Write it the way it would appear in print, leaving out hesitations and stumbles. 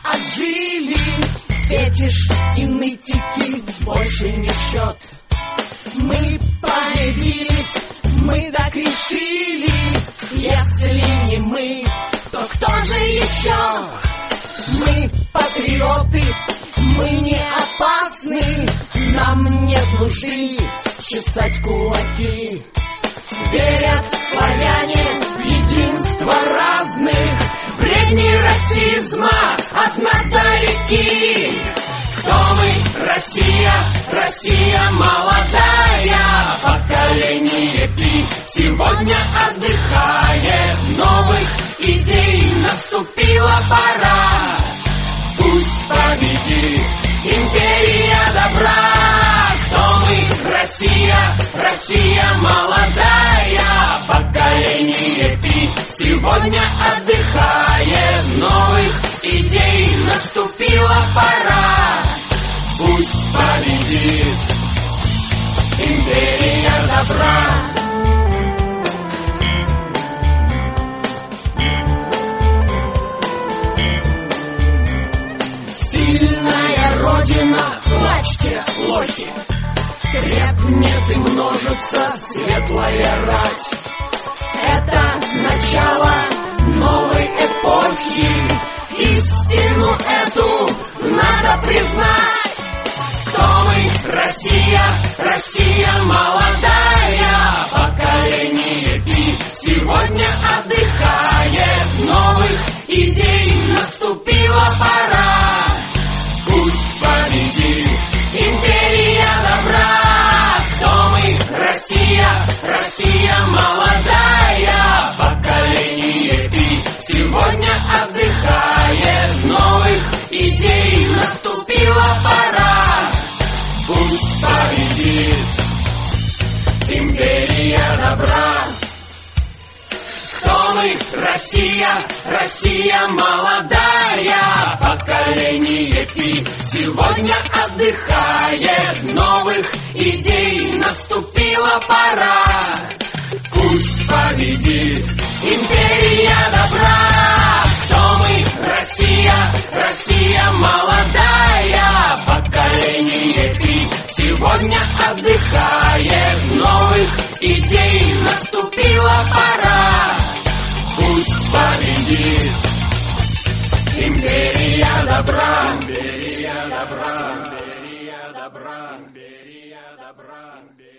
отжили. Фетиш и нытики больше не в счет. Мы появились, мы так решили. Если не мы, то кто же еще? Мы патриоты, мы не опасны. Нам нет нужды чесать кулаки. Верят славяне в единство разных. Бредни расизма от нас далеки. Кто мы? Россия, Россия молодая. Поколение Пи сегодня отдыхает. Новых идей наступила пора. Пусть победит империя добра. Кто мы? Россия, Россия молодая. Поколение Пи сегодня отдыхает. Новых идей наступила пора. Пусть победит империя добра. Сильная Родина, плачьте, лохи. Крепнет и множится светлая рать. Это начало новой эпохи. Истину эту надо признать. Кто мы? Россия, Россия молодая. Поколение Пи сегодня отдыхает. Новых идей наступила пора. Пусть победит империя добра. Кто мы? Россия, Россия молодая. Поколение Пи сегодня отдыхает. Новых идей наступила пора. Пусть победит империя добра. Кто мы? Россия, Россия молодая. Поколение Пи сегодня отдыхает. Новых идей наступила пора. Пусть победит империя добра. Кто мы? Россия, Россия молодая. Поколение Пи сегодня отдыхает. Новых идей наступила пора. Пусть победит империя добра. Империя добра. Империя добра. Империя добра.